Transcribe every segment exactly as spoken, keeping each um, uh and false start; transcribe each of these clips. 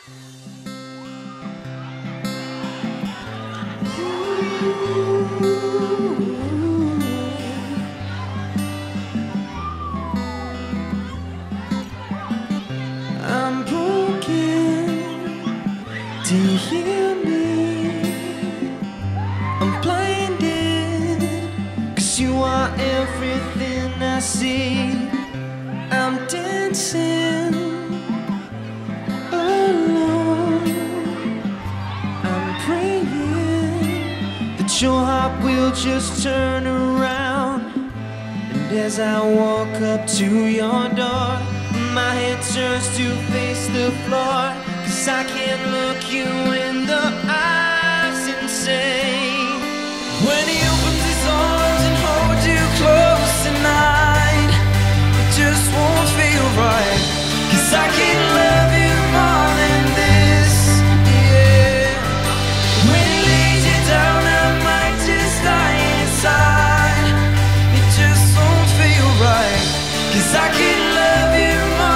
I'm broken, do you hear me? I'm blinded, 'cause you are everything I see. I'm dancing alone, I'm praying that your heart will just turn around. And as I walk up to your door, my head turns to face the floor, 'cause I can't look you in the eyes and say, when he opens his arms and holds you close tonight, it just won't feel right, 'cause I can't love you more than this, yeah. When he lays you down, I might just die inside. It just won't feel right, 'cause I can't love you.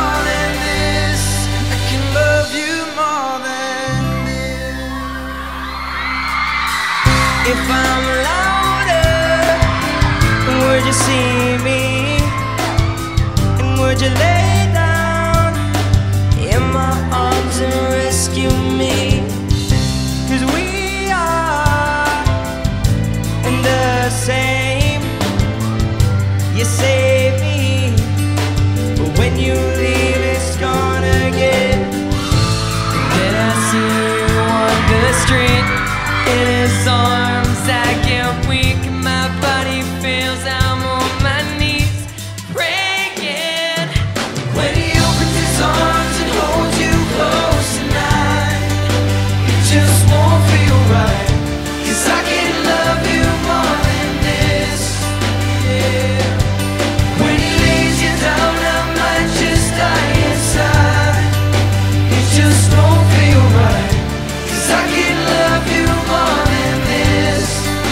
If I'm louder, would you see me? And would you lay down in my arms and rescue me? 'Cause we are the same. You save me, but when you leave it's gone again. Then I see you on the street in his arms, I get weak and my body feels I'm on my knees praying. When he opens his arms and holds you close tonight, it just won't feel right, 'cause I can't love you more than this, yeah. When he lays you down, I might just die inside. It just won't feel right, 'cause I can't love you more than this,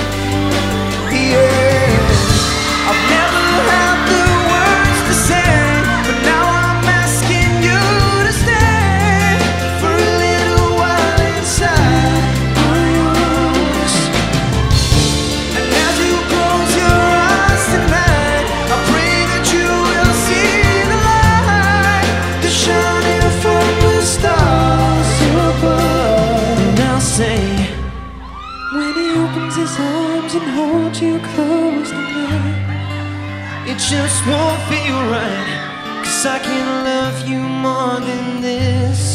yeah. I've never had the words to say, but now I'm asking you to stay for a little while inside my arms. And as you close your eyes tonight, I pray that you will see the light that's shining from the stars above. And I'll say, when he opens his arms and holds you close tonight, it just won't feel right, 'cause I can't love you more than this.